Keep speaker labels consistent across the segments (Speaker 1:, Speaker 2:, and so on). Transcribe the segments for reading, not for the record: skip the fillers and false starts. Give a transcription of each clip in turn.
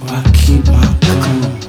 Speaker 1: I keep my calm.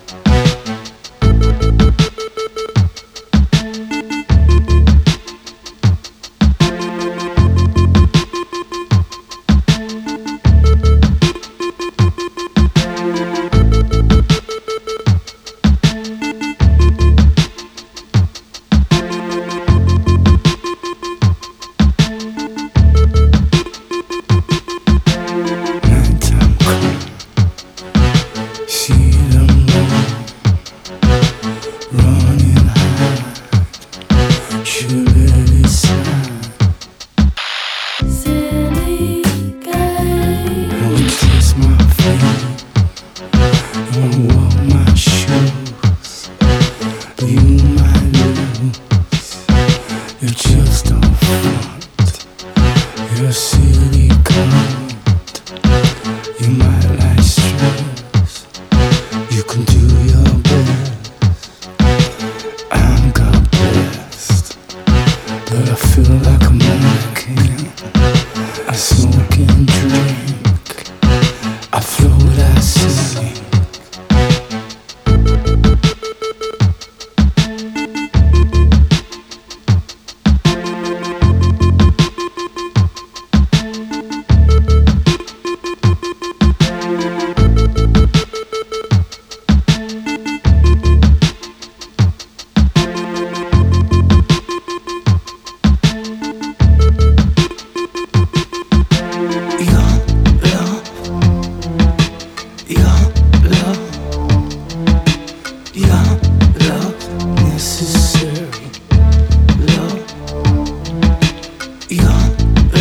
Speaker 1: You just don't front. You're a silly cunt. You might like stress. You can do your best. I'm God blessed, but I feel like a mannequin. I smoke and drink. I float, I sing.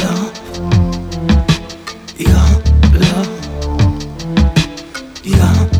Speaker 1: Yeah.